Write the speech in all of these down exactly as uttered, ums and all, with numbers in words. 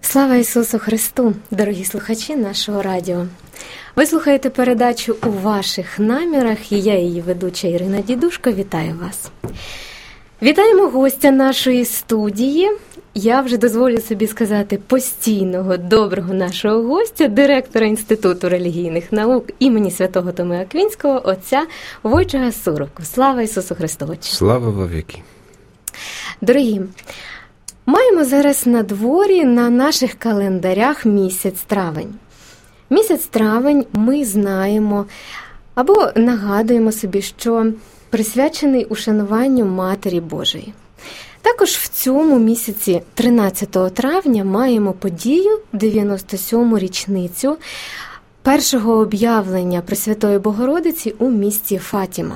Слава Ісусу Христу, дорогі слухачі нашого радіо. Ви слухаєте передачу «У ваших намірах» і я, її ведуча Ірина Дідушко, вітаю вас. Вітаємо гостя нашої студії. Я вже дозволю собі сказати постійного, доброго нашого гостя, директора Інституту релігійних наук імені Святого Томи Аквінського, отця Войчега Суроку. Слава Ісусу Христу! Слава вовеки! Дорогі, маємо зараз на дворі на наших календарях місяць травень. Місяць травень ми знаємо або нагадуємо собі, що присвячений ушануванню Матері Божої. Також в цьому місяці, тринадцятого травня, маємо подію, дев'яносто сьому річницю першого об'явлення Пресвятої Богородиці у місті Фатіма.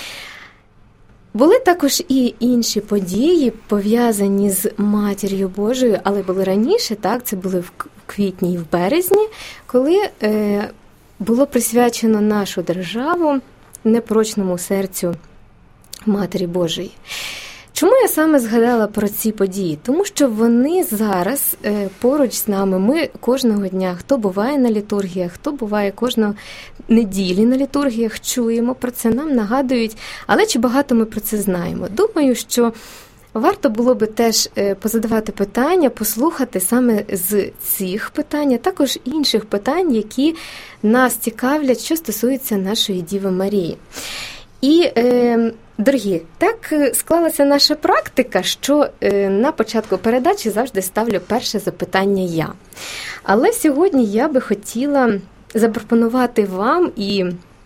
Були також і інші події, пов'язані з Матір'ю Божою, але були раніше, так, це були в квітні і в березні, коли е, було присвячено нашу державу непорочному серцю Матері Божої. Чому я саме згадала про ці події? Тому що вони зараз е, поруч з нами. Ми кожного дня, хто буває на літургіях, хто буває кожного неділі на літургіях, чуємо про це, нам нагадують. Але чи багато ми про це знаємо? Думаю, що варто було би теж е, позадавати питання, послухати саме з цих питань, а також інших питань, які нас цікавлять, що стосуються нашої Діви Марії. І, е, дорогі, так склалася наша практика, що е, на початку передачі завжди ставлю перше запитання я. Але сьогодні я би хотіла запропонувати вам і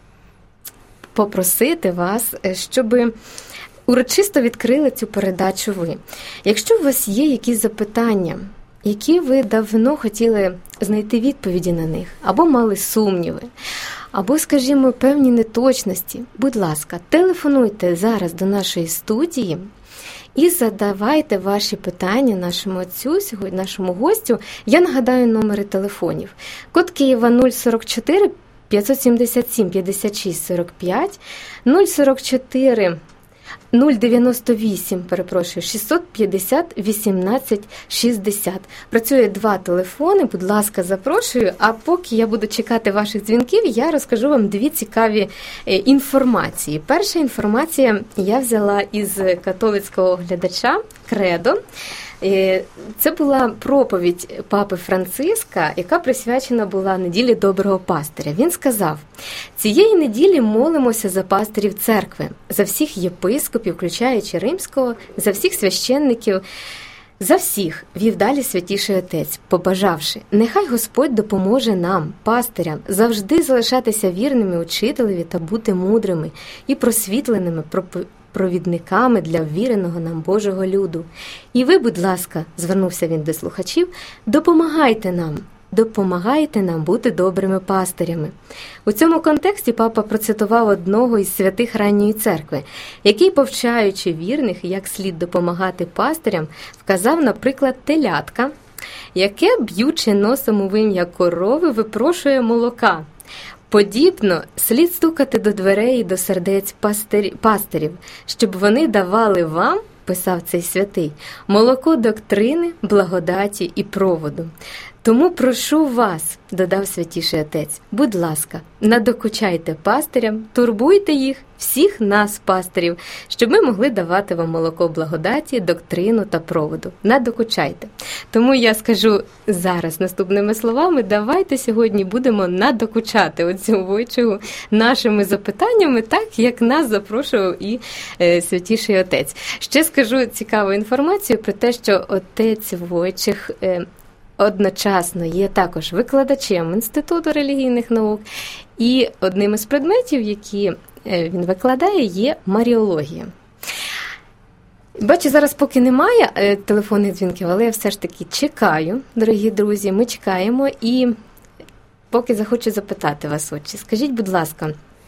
попросити вас, щоб урочисто відкрили цю передачу ви. Якщо у вас є якісь запитання, які ви давно хотіли знайти відповіді на них, або мали сумніви, або, скажімо, певні неточності, будь ласка, телефонуйте зараз до нашої студії і задавайте ваші питання нашому отцю, сьогодні нашому гостю. Я нагадаю номери телефонів. Код Києва нуль сорок чотири п'ятсот сімдесят сім п'ятдесят шість сорок п'ять, нуль сорок чотири нуль дев'яносто вісім, перепрошую, шістсот п'ятдесят вісімнадцять шістдесят. Працює два телефони, будь ласка, запрошую. А поки я буду чекати ваших дзвінків, я розкажу вам дві цікаві інформації. Перша інформація я взяла із католицького глядача «Кредо». Це була проповідь папи Франциска, яка присвячена була неділі Доброго Пастиря. Він сказав: «Цієї неділі молимося за пастирів церкви, за всіх єпископів, включаючи римського, за всіх священників, за всіх», вів далі святіший отець, побажавши: «Нехай Господь допоможе нам, пастирям, завжди залишатися вірними учителеві та бути мудрими і просвітленими провідниками для ввіреного нам Божого люду. І ви, будь ласка», звернувся він до слухачів, «допомагайте нам, допомагайте нам бути добрими пастирями». У цьому контексті папа процитував одного із святих ранньої церкви, який, повчаючи вірних, як слід допомагати пастирям, вказав, наприклад, телятка, яке, б'ючи носом у вим'я корови, випрошує молока. Подібно слід стукати до дверей і до сердець пастирів, щоб вони давали вам, писав цей святий, молоко доктрини, благодаті і проводу. «Тому прошу вас», додав святіший отець, «будь ласка, надокучайте пастирям, турбуйте їх, всіх нас, пастирів, щоб ми могли давати вам молоко благодаті, доктрину та проводу. Надокучайте». Тому я скажу зараз наступними словами: давайте сьогодні будемо надокучати оцю Войчегу нашими запитаннями, так як нас запрошував і е, святіший отець. Ще скажу цікаву інформацію про те, що отець Войчег е, одночасно є також викладачем Інституту релігійних наук, і одним із предметів, які він викладає, є маріологія. Бачу, зараз поки немає телефонних дзвінків, але я все ж таки чекаю, дорогі друзі, ми чекаємо, і поки захочу запитати вас, отче, скажіть, будь ласка,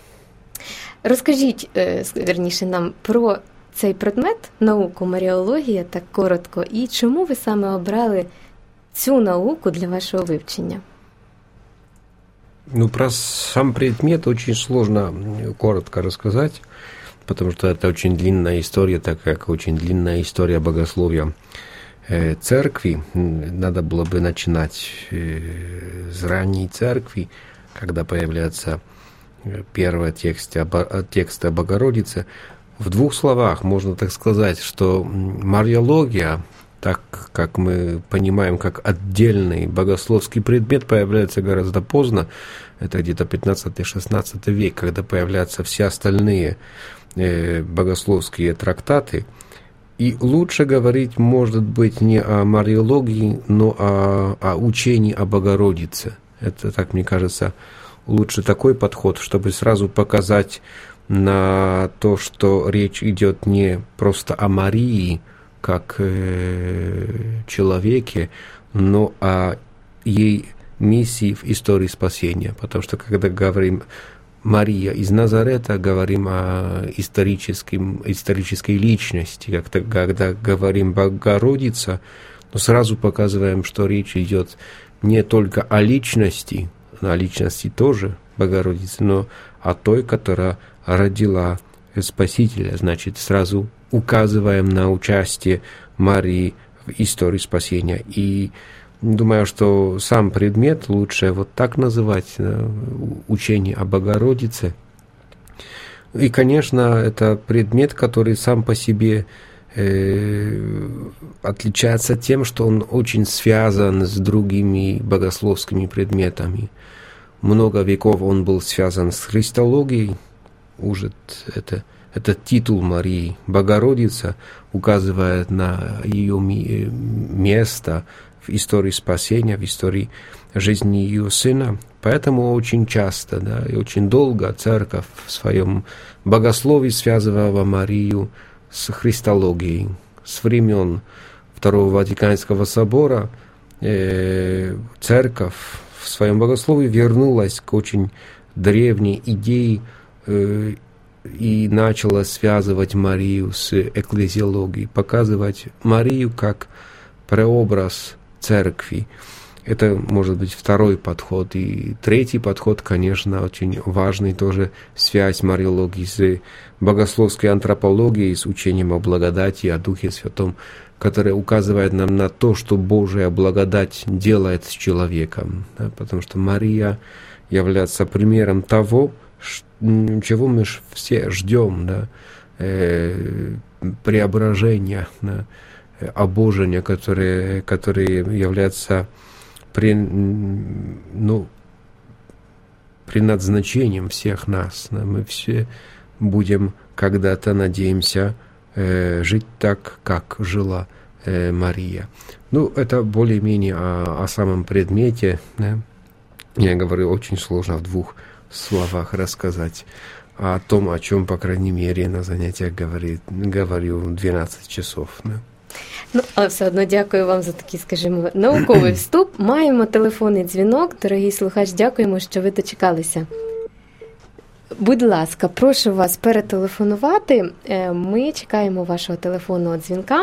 розкажіть, вірніше, нам про цей предмет, науку маріологія, так коротко, і чому ви саме обрали цю науку для вашего вивчення? Ну, про сам предмет очень сложно коротко рассказать, потому что это очень длинная история, так как очень длинная история богословия церкви. Надо было бы начинать с ранней церкви, когда появляется первый текст, текст о Богородице. В двух словах можно так сказать, что мариология, так как мы понимаем, как отдельный богословский предмет, появляется гораздо поздно. Это где-то пятнадцатый-шестнадцатый век, когда появляются все остальные э, богословские трактаты. И лучше говорить, может быть, не о мариологии, но о, о учении о Богородице. Это, так мне кажется, лучше такой подход, чтобы сразу показать на то, что речь идет не просто о Марии, как э, человеке, но о ей миссии в истории спасения. Потому что, когда говорим Мария из Назарета, говорим о историческом, исторической личности. Как-то, когда говорим Богородица, то сразу показываем, что речь идет не только о личности, о личности тоже Богородицы, но о той, которая родила Спасителя. Значит, сразу указываем на участие Марии в истории спасения. И думаю, что сам предмет лучше вот так называть, учение о Богородице. И, конечно, это предмет, который сам по себе э, отличается тем, что он очень связан с другими богословскими предметами. Много веков он был связан с христологией. Уже это, этот титул Марии Богородица указывает на ее место в истории спасения, в истории жизни ее сына. Поэтому очень часто, да, и очень долго церковь в своем богословии связывала Марию с христологией. С времен Второго Ватиканского собора э, церковь в своем богословии вернулась к очень древней идее э, и начала связывать Марию с экклезиологией, показывать Марию как прообраз церкви. Это может быть второй подход. И третий подход, конечно, очень важный тоже, связь мариологии с богословской антропологией, с учением о благодати, о Духе Святом, которое указывает нам на то, что Божья благодать делает с человеком. Да, потому что Мария является примером того, чего мы все ждем, да, э, преображения, да, обожения, которые, которые являются при, ну, предназначением всех нас. Да. Мы все будем когда-то, надеемся, э, жить так, как жила э, Мария. Ну, это более-менее о, о самом предмете. Да. Я говорю, очень сложно в двух словах рассказать о том, о чем, по крайней мере, на занятиях говорю, говорю дванадцять часов. Да. Ну, але все одно дякую вам за такий, скажімо, науковий вступ. Маємо телефонний дзвінок. Дорогий слухач, дякуємо, що ви дочекалися. Будь ласка, прошу вас перетелефонувати. Ми чекаємо вашого телефонного дзвінка.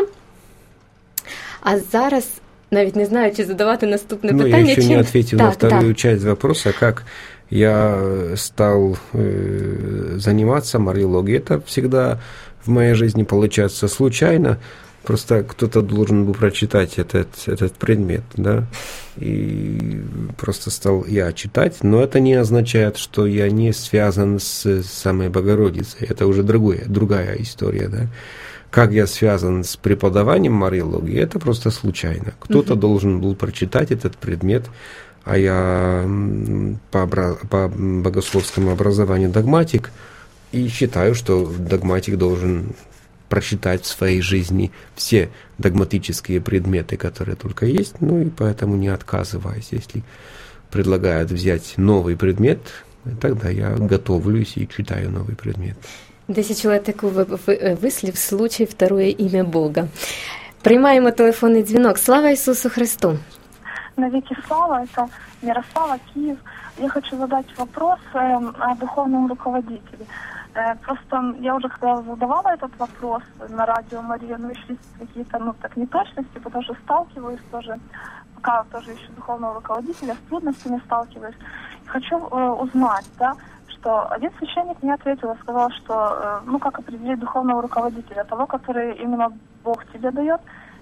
А зараз, навіть не знаю, чи задавати наступне ну, питання. Я еще чи... не ответил так, на вторую так. часть вопроса, как я стал э, заниматься мариологией. Это всегда в моей жизни получается случайно. Просто кто-то должен был прочитать этот, этот предмет, да, и просто стал я читать, но это не означает, что я не связан с самой Богородицей, это уже другое, другая история, да. Как я связан с преподаванием мариологии, это просто случайно. Кто-то uh-huh. должен был прочитать этот предмет, а я по, обра- по богословскому образованию догматик, и считаю, что догматик должен прочитать в своей жизни все догматические предметы, которые только есть, ну и поэтому не отказываюсь. Если предлагают взять новый предмет, тогда я готовлюсь и читаю новый предмет. Десять летику вислів случай второе ім'я Бога. Приймаємо телефонний дзвінок. Слава Ісусу Христу! Навеки слава, это Мирослава, Киев. Я хочу задать вопрос э, о духовном руководителе. Э, просто я уже когда задавала этот вопрос на радио Мария, ну, ищу какие-то, ну, так, неточности, потому что сталкиваюсь тоже, пока тоже ищу духовного руководителя, с трудностями сталкиваюсь. Хочу э, узнать, да, что один священник мне ответил, сказал, что, э, ну, как определить духовного руководителя, того, который именно Бог тебе дает,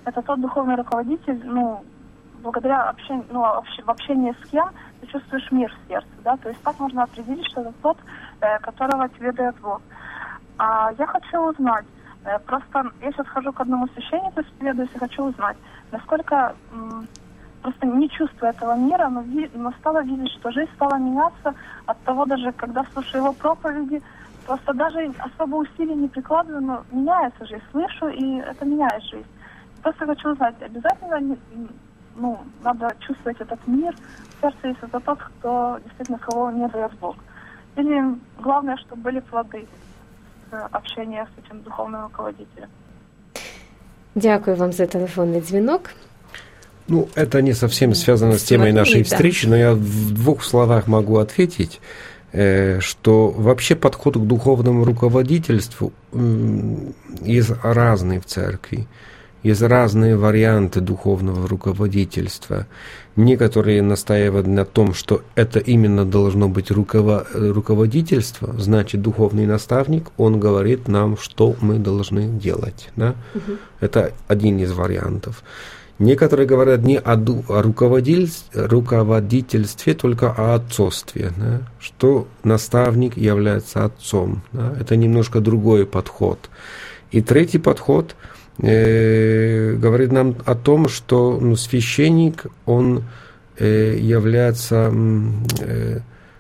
это тот духовный руководитель, ну, благодаря общению, ну, общ, в общении с кем ты чувствуешь мир в сердце, да, то есть так можно определить, что это тот, э, которого тебе дает Бог. А я хочу узнать, э, просто я сейчас хожу к одному священнику, исповедуюсь, и хочу узнать, насколько, м, просто не чувствую этого мира, но, ви, но стала видеть, что жизнь стала меняться от того, даже когда слушаю его проповеди, просто даже особо усилий не прикладываю, но меняется жизнь, слышу, и это меняет жизнь. Просто хочу узнать, обязательно, ну, надо чувствовать этот мир в сердце, если это тот, кто действительно кого не дает Бог. Или главное, чтобы были плоды общения с этим духовным руководителем. Дякую вам за телефонный звонок. Ну, это не совсем связано с темой нашей встречи, но я в двух словах могу ответить, что вообще подход к духовному руководительству есть разный в церкви. Есть разные варианты духовного руководительства. Некоторые настаивают на том, что это именно должно быть руково- руководительство, значит, духовный наставник, он говорит нам, что мы должны делать. Да? Угу. Это один из вариантов. Некоторые говорят не о, ду- о руководительстве, руководительстве, только о отцовстве, да? Что наставник является отцом. Да? Это немножко другой подход. И третий подход э, говорит нам о том, что ну, священник, он э, является э,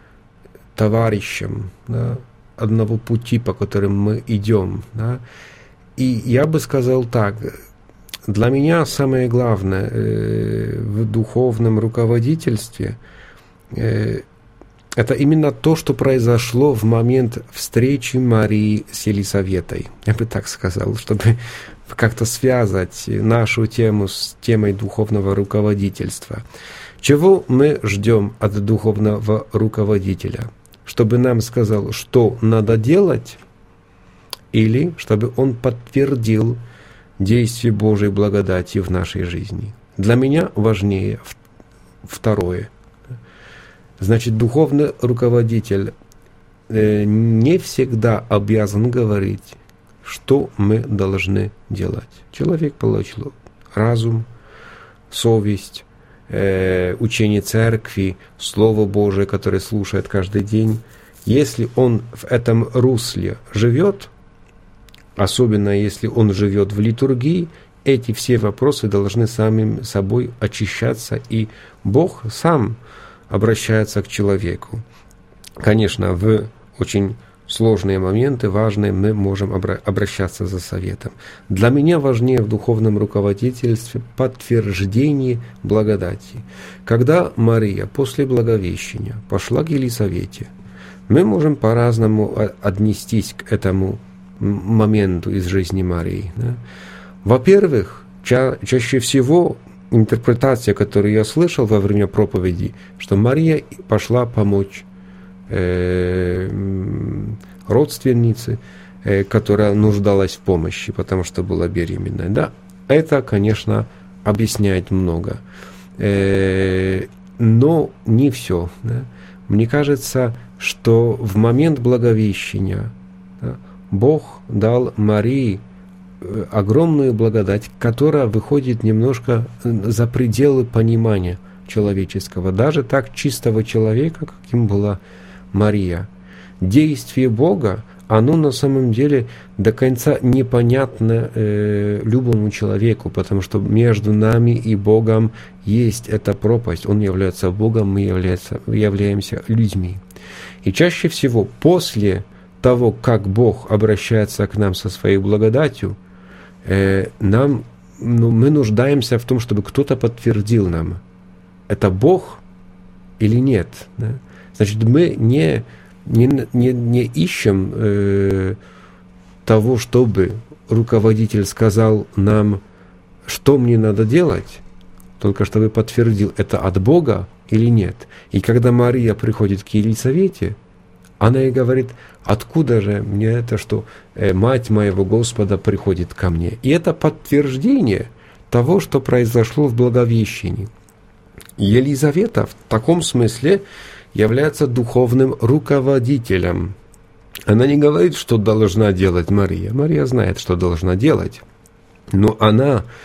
товарищем, да? Одного пути, по которому мы идем. Да? И я бы сказал так, для меня самое главное э, в духовном руководительстве э, это именно то, что произошло в момент встречи Марии с Елисаветой. Я бы так сказал, чтобы как-то связать нашу тему с темой духовного руководительства. Чего мы ждем от духовного руководителя? Чтобы нам сказал, что надо делать, или чтобы он подтвердил действие Божьей благодати в нашей жизни. Для меня важнее второе. Значит, духовный руководитель не всегда обязан говорить, что мы должны делать. Человек получил разум, совесть, учение церкви, Слово Божие, которое слушает каждый день. Если он в этом русле живет, особенно если он живет в литургии, эти все вопросы должны самим собой очищаться, и Бог сам обращается к человеку. Конечно, в очень сложные моменты, важные, мы можем обращаться за советом. Для меня важнее в духовном руководительстве подтверждение благодати. Когда Мария после Благовещения пошла к Елисавете, мы можем по-разному отнестись к этому моменту из жизни Марии. Да? Во-первых, ча- чаще всего интерпретация, которую я слышал во время проповеди, что Мария пошла помочь э, родственнице, э, которая нуждалась в помощи, потому что была беременной. Да? Это, конечно, объясняет много. Э, но не все. Да? Мне кажется, что в момент Благовещения, да, Бог дал Марии огромную благодать, которая выходит немножко за пределы понимания человеческого, даже так чистого человека, каким была Мария. Действие Бога, оно на самом деле до конца непонятно э, любому человеку, потому что между нами и Богом есть эта пропасть. Он является Богом, мы является, являемся людьми. И чаще всего после того, как Бог обращается к нам со своей благодатью, э, нам, ну, мы нуждаемся в том, чтобы кто-то подтвердил нам, это Бог или нет. Да? Значит, мы не, не, не, не ищем э, того, чтобы руководитель сказал нам, что мне надо делать, только чтобы подтвердил, это от Бога или нет. И когда Мария приходит к Елисавете, она и говорит, откуда же мне это, что э, мать моего Господа приходит ко мне? И это подтверждение того, что произошло в Благовещении. Елизавета в таком смысле является духовным руководителем. Она не говорит, что должна делать Мария. Мария знает, что должна делать. Но она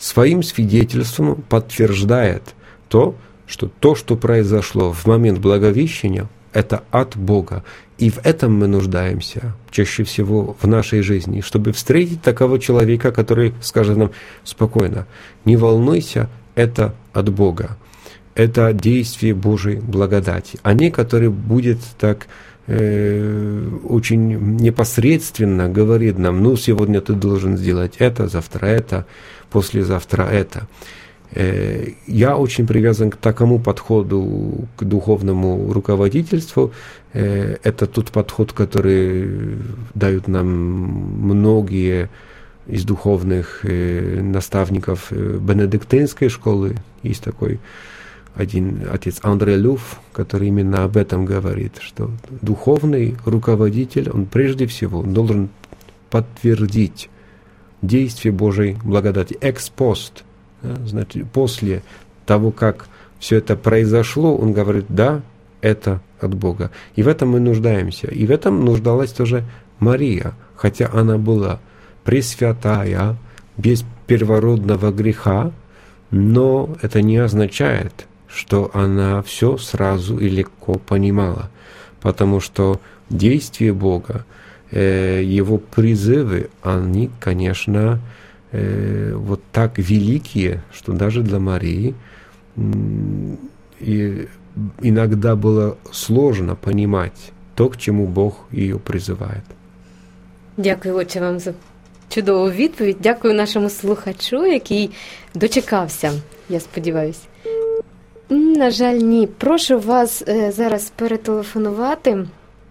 своим свидетельством подтверждает то, что то, что произошло в момент Благовещения, это от Бога. И в этом мы нуждаемся чаще всего в нашей жизни, чтобы встретить такого человека, который скажет нам спокойно: не волнуйся, это от Бога. Это действие Божьей благодати, а не который будет так э, очень непосредственно говорит нам: ну, сегодня ты должен сделать это, завтра это, послезавтра это. Э, я очень привязан к такому подходу, к духовному руководительству. Э, это тот подход, который дают нам многие из духовных э, наставников бенедиктинской школы. Есть такой один отец Андре Люф, который именно об этом говорит, что духовный руководитель, он прежде всего должен подтвердить действие Божьей благодати экс-пост, да, значит, после того, как все это произошло, он говорит: да, это от Бога. И в этом мы нуждаемся. И в этом нуждалась тоже Мария, хотя она была пресвятая, без первородного греха, но это не означает, что она все сразу и легко понимала, потому что действия Бога, э, Его призывы, они, конечно, э, вот так великие, что даже для Марии э, и иногда было сложно понимать то, к чему Бог ее призывает. Дякую, отче, вам за чудову відповідь. Дякую нашому слухачу, який дочекався, я сподіваюся. На жаль, ні. Прошу вас е, зараз перетелефонувати.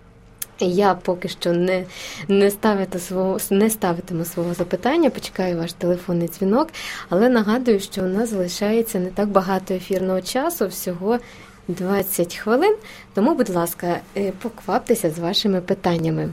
Я поки що не, не, ставити свого, не ставитиму свого запитання, почекаю ваш телефонний дзвінок, але нагадую, що у нас залишається не так багато ефірного часу, всього двадцять хвилин, тому, будь ласка, е, покваптеся з вашими питаннями.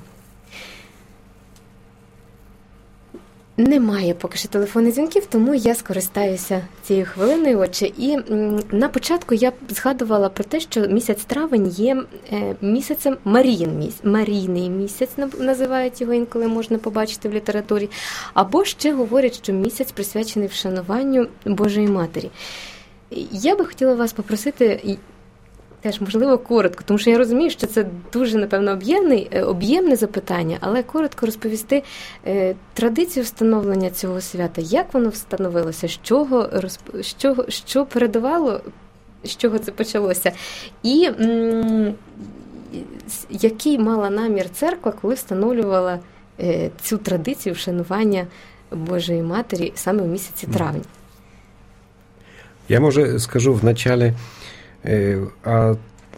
Немає поки що телефонних дзвінків, тому я скористаюся цією хвилиною, отче. І м, на початку я згадувала про те, що місяць травень є е, місяцем Маріїн місяць, Марійний місяць, називають його, інколи можна побачити в літературі. Або ще говорять, що місяць присвячений вшануванню Божої Матері. Я би хотіла вас попросити теж, можливо, коротко, тому що я розумію, що це дуже, напевно, об'ємне, об'ємне запитання, але коротко розповісти е, традицію встановлення цього свята, як воно встановилося, з чого, розп... з чого, що передавало, з чого це почалося, і м- який мала намір церква, коли встановлювала е, цю традицію вшанування Божої Матері саме в місяці травня. Я, може, скажу в начале о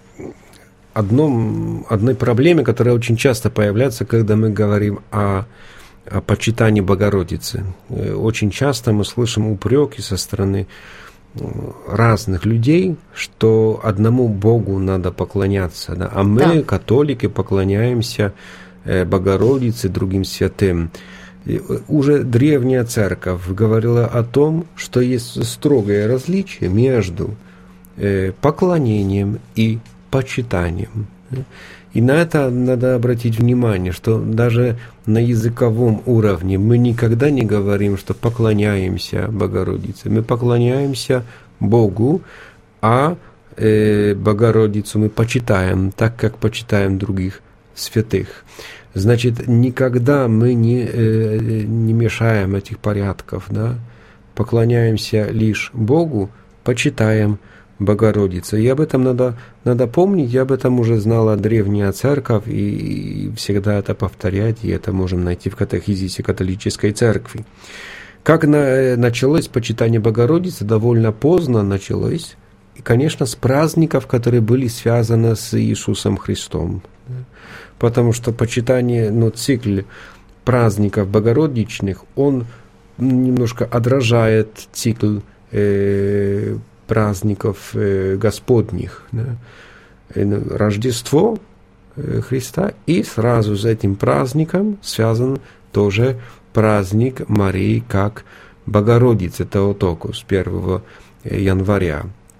одном, одной проблеме, которая очень часто появляется, когда мы говорим о, о почитании Богородицы. Очень часто мы слышим упреки со стороны разных людей, что одному Богу надо поклоняться, да? А мы, да, католики, поклоняемся Богородице, другим святым. И уже древняя церковь говорила о том, что есть строгое различие между поклонением и почитанием. И на это надо обратить внимание, что даже на языковом уровне мы никогда не говорим, что поклоняемся Богородице. Мы поклоняемся Богу, а э, Богородицу мы почитаем так, как почитаем других святых. Значит, никогда мы не, э, не мешаем этих порядков, да? Поклоняемся лишь Богу, почитаем Богородица. И об этом надо, надо помнить, я об этом уже знала древняя церковь, и, и всегда это повторять, и это можем найти в катехизисе католической церкви. Как на, началось почитание Богородицы? Довольно поздно началось, и, конечно, с праздников, которые были связаны с Иисусом Христом. Потому что почитание, ну, цикл праздников богородичных, он немножко отражает цикл э, праздников э, Господних. Да? Рождество э, Христа, и сразу с этим праздником связан тоже праздник Марии как Богородицы Теотокус первого января.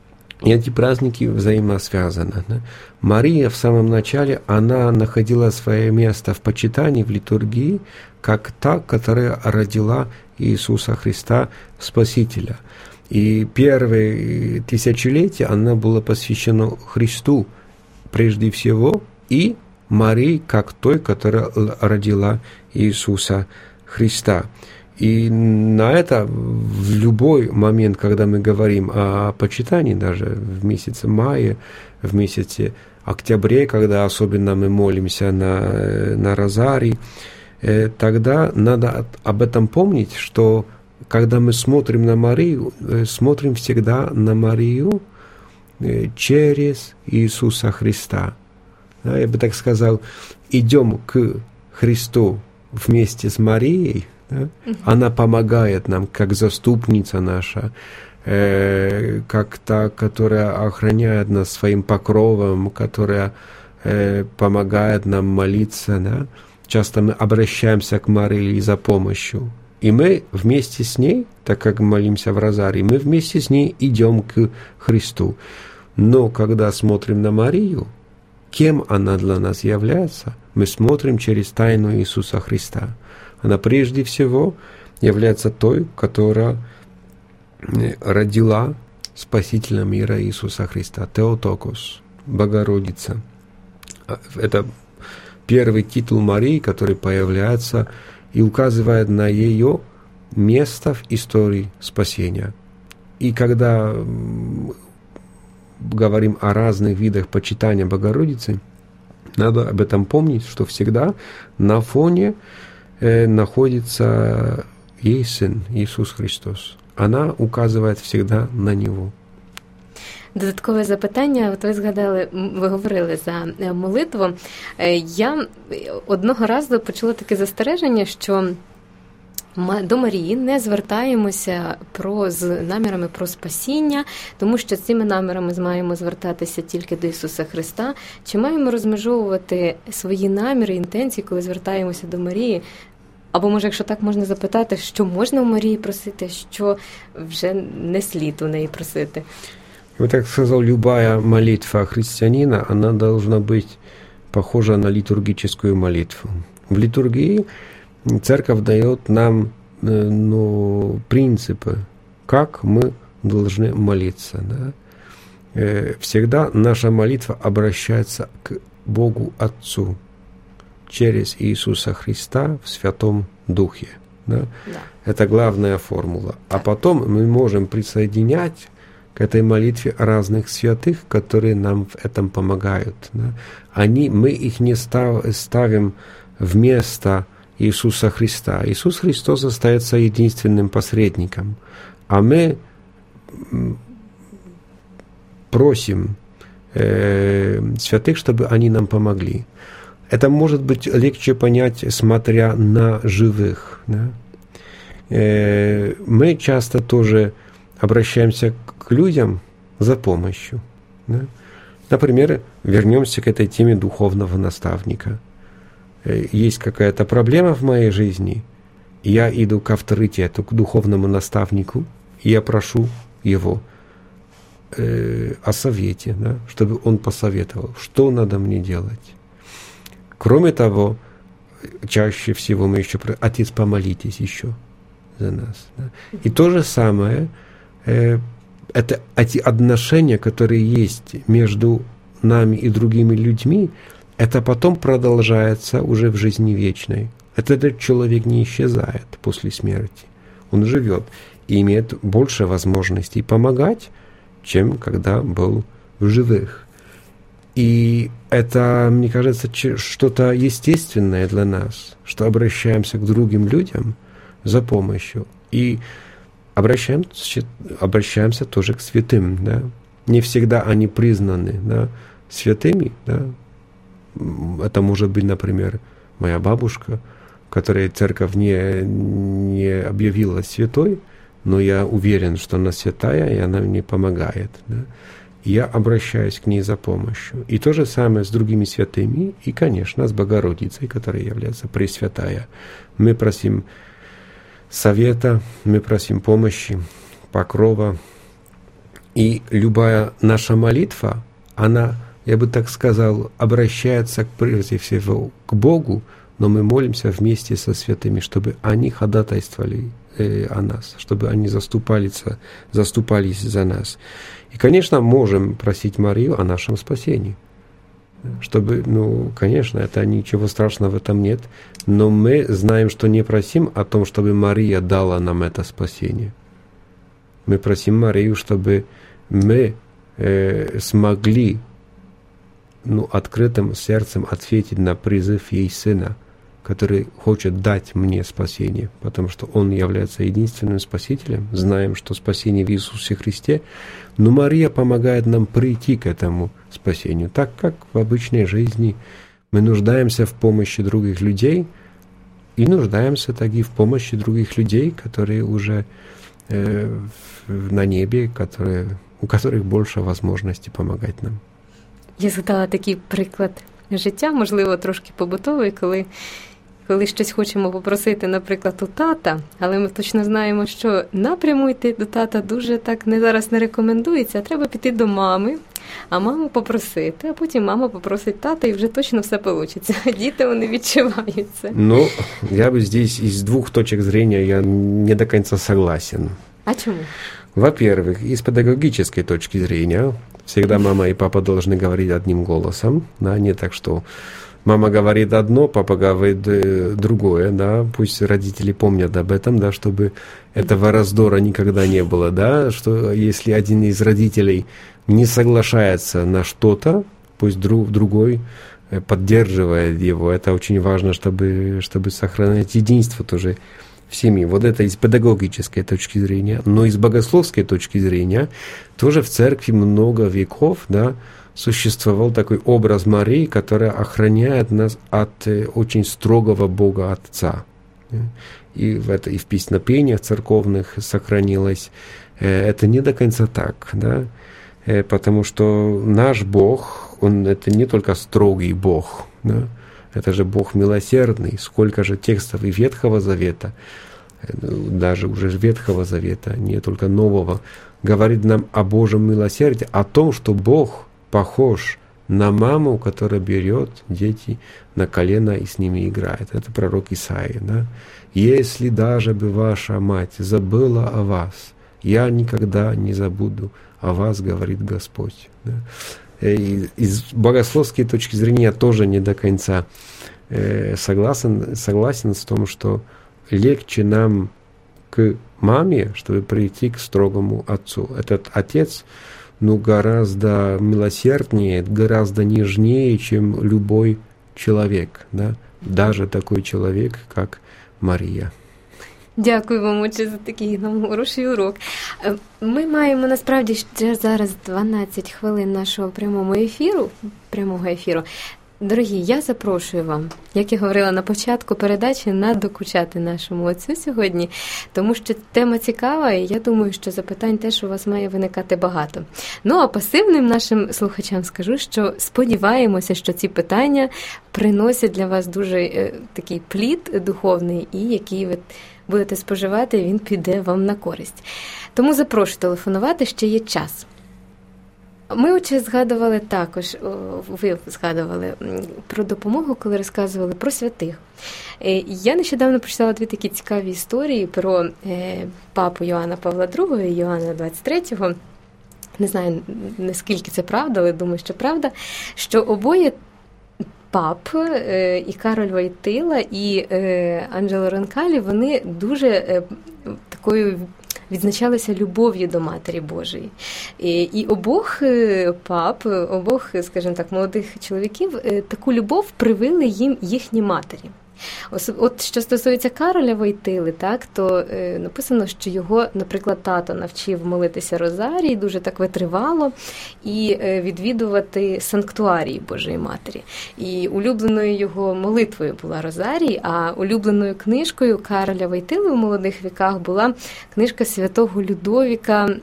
И эти праздники взаимосвязаны. Да? Мария в самом начале, она находила свое место в почитании, в литургии, как та, которая родила Иисуса Христа, Спасителя. И первые тысячелетия она была посвящена Христу прежде всего, и Марии как той, которая родила Иисуса Христа. И на это в любой момент, когда мы говорим о почитании, даже в месяце мая, в месяце октябре, когда особенно мы молимся на, на розарий, тогда надо об этом помнить, что когда мы смотрим на Марию, смотрим всегда на Марию через Иисуса Христа. Я бы так сказал, идем к Христу вместе с Марией, да? Она помогает нам, как заступница наша, э, как та, которая охраняет нас своим покровом, которая э, помогает нам молиться. Да? Часто мы обращаемся к Марии за помощью. И мы вместе с ней, так как молимся в розарии, мы вместе с ней идем к Христу. Но когда смотрим на Марию, кем она для нас является, мы смотрим через тайну Иисуса Христа. Она прежде всего является той, которая родила Спасителя мира Иисуса Христа. Теотокос, Богородица. Это первый титул Марии, который появляется и указывает на ее место в истории спасения. И когда говорим о разных видах почитания Богородицы, надо об этом помнить, что всегда на фоне э, находится ей Сын, Иисус Христос. Она указывает всегда на Него. Додаткове запитання, от ви згадали, ви говорили за молитву. Я одного разу почула таке застереження, що до Марії не звертаємося про, з намірами про спасіння, тому що цими намірами маємо звертатися тільки до Ісуса Христа. Чи маємо розмежовувати свої наміри, інтенції, коли звертаємося до Марії? Або, може, якщо так можна запитати, що можна у Марії просити, що вже не слід у неї просити? Я бы так сказал, любая молитва христианина, она должна быть похожа на литургическую молитву. В литургии Церковь дает нам ну, принципы, как мы должны молиться. Да? Всегда наша молитва обращается к Богу Отцу через Иисуса Христа в Святом Духе. Да? Да. Это главная формула. А потом мы можем присоединять к этой молитве разных святых, которые нам в этом помогают. Да? Они, мы их не став, ставим вместо Иисуса Христа. Иисус Христос остается единственным посредником, а мы просим э, святых, чтобы они нам помогли. Это может быть легче понять, смотря на живых. Да? Э, мы часто тоже обращаемся к людям за помощью. Да? Например, вернемся к этой теме духовного наставника. Есть какая-то проблема в моей жизни, я иду к авторитету, к духовному наставнику, и я прошу его э, о совете, да, чтобы он посоветовал, что надо мне делать. Кроме того, чаще всего мы еще про «Отец, помолитесь еще за нас». Да. И то же самое, э, это эти отношения, которые есть между нами и другими людьми, это потом продолжается уже в жизни вечной. Этот человек не исчезает после смерти. Он живет и имеет больше возможностей помогать, чем когда был в живых. И это, мне кажется, что-то естественное для нас, что обращаемся к другим людям за помощью. И обращаемся, обращаемся тоже к святым. Да? Не всегда они признаны, да, святыми, да? Это может быть, например, моя бабушка, которой церковь не, не объявила святой, но я уверен, что она святая, и она мне помогает. Да? И я обращаюсь к ней за помощью. И то же самое с другими святыми, и, конечно, с Богородицей, которая является Пресвятая. Мы просим совета, мы просим помощи, покрова И любая наша молитва, она, я бы так сказал, обращается прежде всего к Богу, но мы молимся вместе со святыми, чтобы они ходатайствовали э, о нас, чтобы они заступались, заступались за нас. И, конечно, можем просить Марию о нашем спасении. Чтобы, ну, конечно, это ничего страшного в этом нет, но мы знаем, что не просим о том, чтобы Мария дала нам это спасение. Мы просим Марию, чтобы мы э, смогли, ну, открытым сердцем ответить на призыв ей Сына, который хочет дать мне спасение, потому что Он является единственным Спасителем. Знаем, что спасение в Иисусе Христе, но Мария помогает нам прийти к этому спасению. Так как в обычной жизни мы нуждаемся в помощи других людей, и нуждаемся также в помощи других людей, которые уже э, на небе, которые, у которых больше возможностей помогать нам. Я згадала такий приклад життя, можливо, трошки побутовий, коли, коли щось хочемо попросити, наприклад, у тата, але ми точно знаємо, що напряму йти до тата дуже так не зараз не рекомендується, а треба піти до мами, а маму попросити, а потім мама попросить тата, і вже точно все получится. Діти, вони відчувають це. Ну, я бы здесь из двух точек зрения я не до конца согласен. А чому? Во-первых, из педагогической точки зрения, всегда мама и папа должны говорить одним голосом, да, не так, что мама говорит одно, папа говорит другое, да, пусть родители помнят об этом, да, чтобы этого раздора никогда не было, да, что если один из родителей не соглашается на что-то, пусть друг, другой поддерживает его, это очень важно, чтобы, чтобы сохранять единство тоже в семье. Вот это из педагогической точки зрения, но из богословской точки зрения тоже в церкви много веков, да, существовал такой образ Марии, которая охраняет нас от очень строгого Бога Отца. И в, это, и в песнопениях церковных сохранилось. Это не до конца так, да, потому что наш Бог, Он это не только строгий Бог, да, это же Бог милосердный. Сколько же текстов и Ветхого Завета, даже уже Ветхого Завета, не только Нового, говорит нам о Божьем милосердии, о том, что Бог похож на маму, которая берет детей на колено и с ними играет. Это пророк Исаия. Да? «Если даже бы ваша мать забыла о вас, я никогда не забуду о вас, говорит Господь». Да? И из богословской точки зрения я тоже не до конца согласен, согласен с том, что легче нам к маме, чтобы прийти к строгому отцу. Этот отец, ну, гораздо милосерднее, гораздо нежнее, чем любой человек, да? Даже такой человек, как Марія. Дякую вам, отче, за такий нам хороший урок. Ми маємо насправді ще зараз дванадцять хвилин нашого прямого ефіру, прямого ефіру. Дорогі, я запрошую вам, як я говорила на початку передачі, надокучати нашому отцю сьогодні, тому що тема цікава, і я думаю, що запитань теж у вас має виникати багато. Ну, а пасивним нашим слухачам скажу, що сподіваємося, що ці питання приносять для вас дуже е, такий плід духовний, і який ви будете споживати, він піде вам на користь. Тому запрошую телефонувати, ще є час. Ми, отче, згадували також, ви згадували про допомогу, коли розказували про святих. Я нещодавно прочитала дві такі цікаві історії про папу Йоанна Павла другого і Йоанна двадцять третього. Не знаю, наскільки це правда, але думаю, що правда, що обоє пап, і Кароль Войтила, і Анджело Ронкалі, вони дуже такою відзначалися любов'ю до Матері Божої. І, і обох пап, обох, скажімо так, молодих чоловіків, таку любов привили їм їхні матері. От що стосується Кароля Войтили, так, то е, написано, що його, наприклад, тато навчив молитися розарій дуже так витривало і е, відвідувати санктуарії Божої Матері. І улюбленою його молитвою була розарій, а улюбленою книжкою Кароля Войтили у молодих віках була книжка святого Людовіка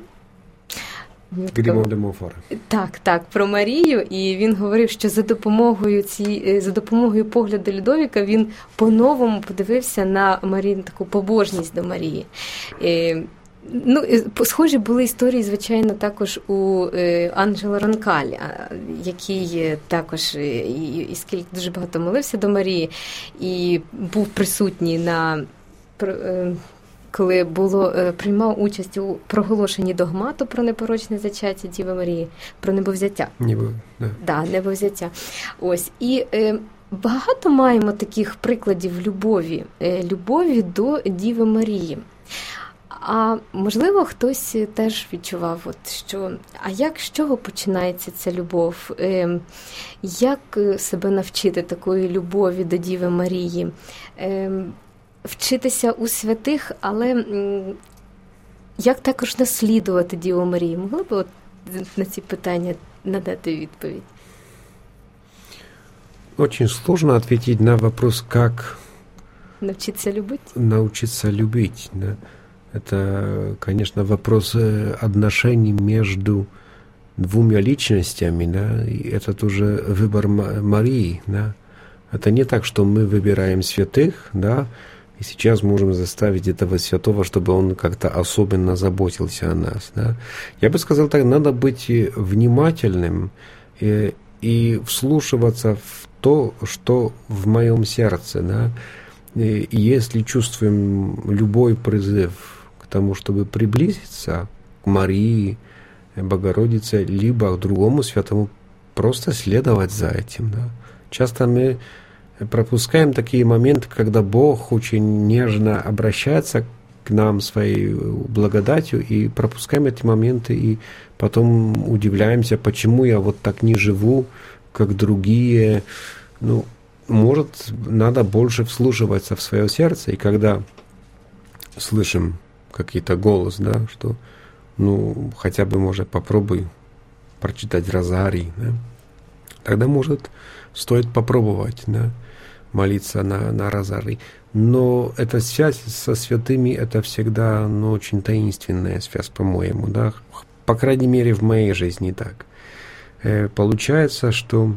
Грімо де Монфора. Так, так, про Марію, і він говорив, що за допомогою ці, за допомогою погляду Людовіка він по-новому подивився на Марію, таку побожність до Марії. І Ну, схожі були історії, звичайно, також у Анджела Ронкаля, який також і, і скільки дуже багато молився до Марії, і був присутній на, коли було, приймав участь у проголошенні догмату про непорочне зачаття Діви Марії, про небовзяття. Небо, да. Да, небовзяття. Ось, і багато маємо таких прикладів любові, любові до Діви Марії. А можливо, хтось теж відчував, от, що а як, з чого починається ця любов? Е, як себе навчити такої любові до Діви Марії? Е, вчитися у святих, але м, як також наслідувати Діву Марію? Могли б от на ці питання надати відповідь? Очень сложно ответить на вопрос, как научиться любить. Научиться любить, да. Это, конечно, вопрос отношений между двумя личностями, да, и это тоже выбор Марии, да. Это не так, что мы выбираем святых, да, и сейчас можем заставить этого святого, чтобы он как-то особенно заботился о нас, да. Я бы сказал так, надо быть внимательным и, и вслушиваться в то, что в моем сердце, да. И если чувствуем любой призыв к тому, чтобы приблизиться к Марии, Богородице, либо к другому святому, просто следовать за этим. Да. Часто мы пропускаем такие моменты, когда Бог очень нежно обращается к нам своей благодатью, и пропускаем эти моменты, и потом удивляемся, почему я вот так не живу, как другие. Ну, может, надо больше вслушиваться в свое сердце, и когда слышим какой-то голос, да, что, ну, хотя бы, может, попробуй прочитать розарий, да, тогда, может, стоит попробовать, да, молиться на, на розарий. Но эта связь со святыми, это всегда, ну, очень таинственная связь, по-моему, да, по крайней мере, в моей жизни так. Э, получается, что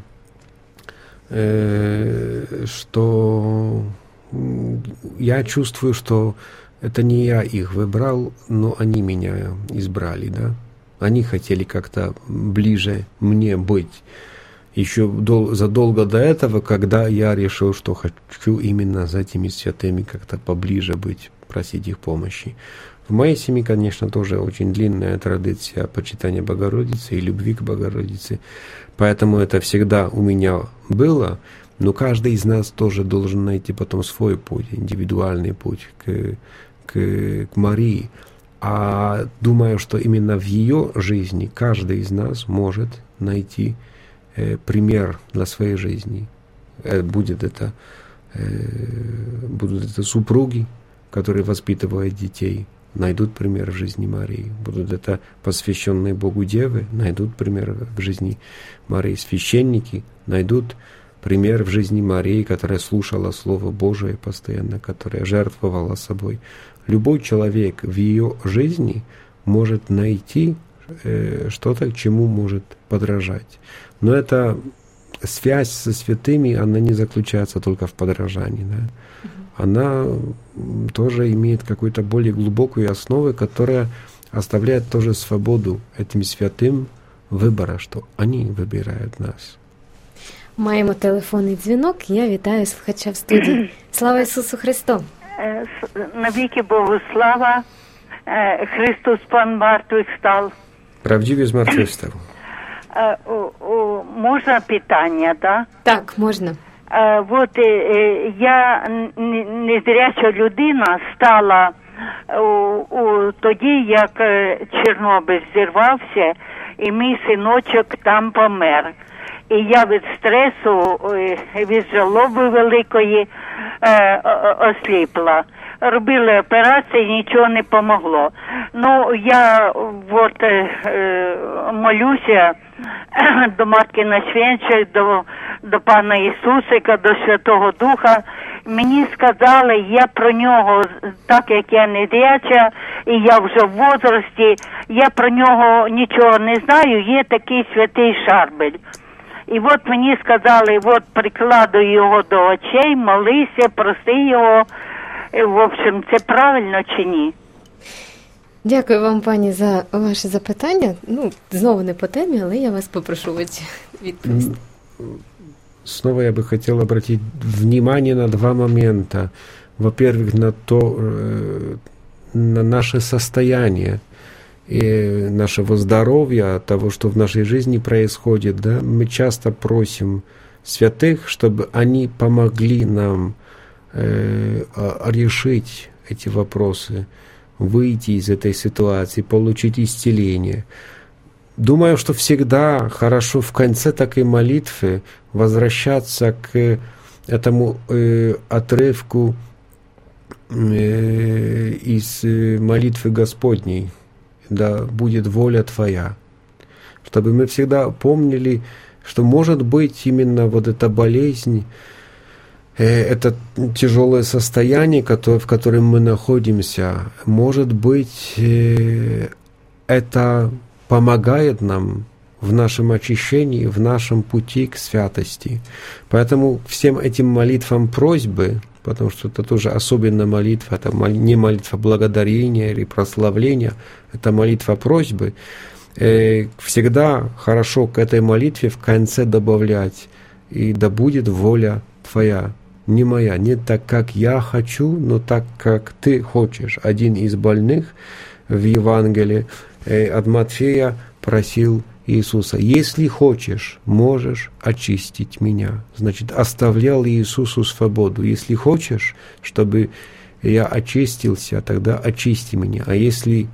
что я чувствую, что это не я их выбрал, но они меня избрали, да. Они хотели как-то ближе мне быть. Еще дол- задолго до этого, когда я решил, что хочу именно с этими святыми как-то поближе быть, просить их помощи. В моей семье, конечно, тоже очень длинная традиция почитания Богородицы и любви к Богородице, поэтому это всегда у меня было, но каждый из нас тоже должен найти потом свой путь, индивидуальный путь к, к, к Марии. А думаю, что именно в ее жизни каждый из нас может найти э, пример для своей жизни. Э, будет это, э, будут это супруги, которые воспитывают детей, найдут пример в жизни Марии. Будут это посвященные Богу Девы, найдут пример в жизни Марии. Священники найдут пример в жизни Марии, которая слушала Слово Божие постоянно, которая жертвовала собой. Любой человек в ее жизни может найти э, что-то, к чему может подражать. Но эта связь со святыми, она не заключается только в подражании, да? Она тоже имеет какую-то более глубокую основу, которая оставляет тоже свободу этим святым выбора, что они выбирают нас. Маємо телефонний дзвінок. Я вітаю слухача в студії. Слава Ісусу Христу! Навіки Богу слава! Христос Пан мертвих став. Правдиві з мертвих став. Можна питання, так? Так, можна. Uh, от uh, я незряча людина стала uh, uh, тоді, як uh, Чорнобиль зірвався, і мій синочок там помер. І я від стресу, uh, від жалоби великої uh, осліпла. Робили операції, нічого не помогло. Ну, я от uh, молюся до Матки Найсвятішої, до, до Пана Ісусика, до Святого Духа. Мені сказали, я про нього, так як я незряча, і я вже в возрасті, я про нього нічого не знаю, є такий святий Шарбель. І от мені сказали, от прикладуй його до очей, молися, проси його. В общем, це правильно чи ні? Дякую вам, пані, за ваше запитання. Ну, знову не по темі, але я вас попрошу відповісти. Снова я бы хотел обратить внимание на два момента. Во-первых, на то, на наше состояние и нашего здоровья, того, что в нашей жизни происходит. Да? Мы часто просим святых, чтобы они помогли нам э, решить эти вопросы, выйти из этой ситуации, получить исцеление. Думаю, что всегда хорошо в конце такой молитвы возвращаться к этому э, отрывку э, из молитвы Господней. Да будет воля Твоя. Чтобы мы всегда помнили, что может быть именно вот эта болезнь, э, это тяжелое состояние, которое, в котором мы находимся, может быть, э, это помогает нам в нашем очищении, в нашем пути к святости. Поэтому всем этим молитвам просьбы, потому что это тоже особенная молитва, это не молитва благодарения или прославления, это молитва просьбы, всегда хорошо к этой молитве в конце добавлять: «И да будет воля Твоя, не моя, не так, как я хочу, но так, как Ты хочешь». Один из больных в Евангелии от Матфея просил Иисуса: «Если хочешь, можешь очистить меня». Значит, оставлял Иисусу свободу. Если хочешь, чтобы я очистился, тогда очисти меня. А если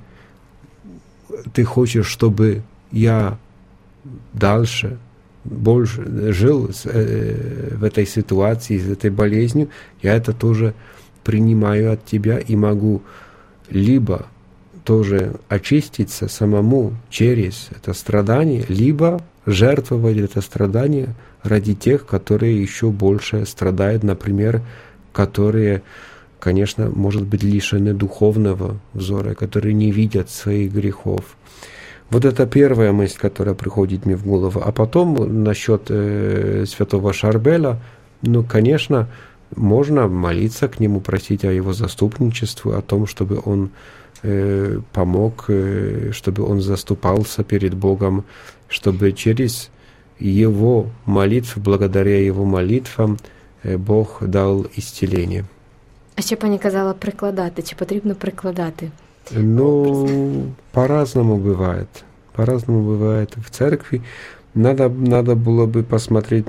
ты хочешь, чтобы я дальше, больше жил в этой ситуации, с этой болезнью, я это тоже принимаю от тебя и могу либо тоже очиститься самому через это страдание, либо жертвовать это страдание ради тех, которые еще больше страдают, например, которые, конечно, может быть, лишены духовного взора, которые не видят своих грехов. Вот это первая мысль, которая приходит мне в голову. А потом насчет э, святого Шарбеля, ну, конечно, можно молиться к нему, просить о его заступничестве, о том, чтобы он э, помог, э, чтобы он заступался перед Богом, чтобы через его молитвы, благодаря его молитвам, э, Бог дал исцеление. А ще пані казала прикладати. Чи потрібно прикладати? Ну, по-разному бывает. По-разному бывает в церкви. Надо, надо было бы посмотреть,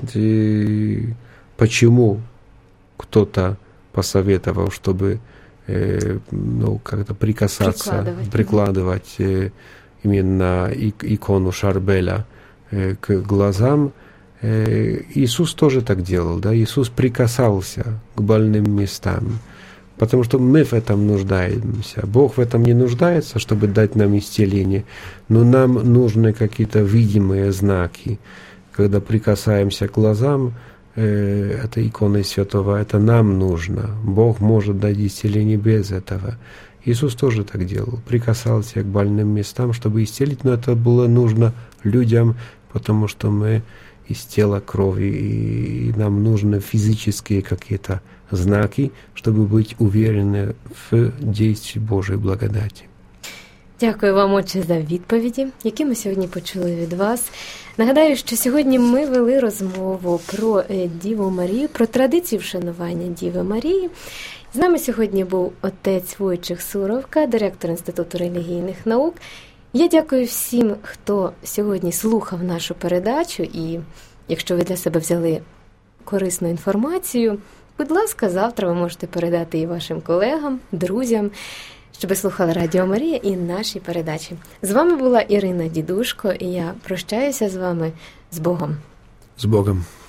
почему кто-то посоветовал, чтобы э, ну, как-то прикасаться, прикладывать, прикладывать э, именно икону Шарбеля э, к глазам. Э, Иисус тоже так делал, да? Иисус прикасался к больным местам, потому что мы в этом нуждаемся. Бог в этом не нуждается, чтобы дать нам исцеление, но нам нужны какие-то видимые знаки. Когда прикасаемся к глазам э, этой иконы святого, это нам нужно. Бог может дать исцеление без этого. Иисус тоже так делал. Прикасался к больным местам, чтобы исцелить, но это было нужно людям, потому что мы из тела крови, и нам нужны физические какие-то знаки, чтобы быть уверены в действии Божої благодаті. Дякую вам, отче, за відповіді, які ми сьогодні почули від вас. Нагадаю, що сьогодні ми вели розмову про Діву Марію, про традицію вшанування Діви Марії. З нами сьогодні був отець Войчих Суровка, директор Інституту релігійних наук. Я дякую всім, хто сьогодні слухав нашу передачу, і якщо ви для себе взяли корисну інформацію, будь ласка, завтра ви можете передати і вашим колегам, друзям, щоб слухали Радіо Марія і наші передачі. З вами була Ірина Дідушко, і я прощаюся з вами з Богом. З Богом.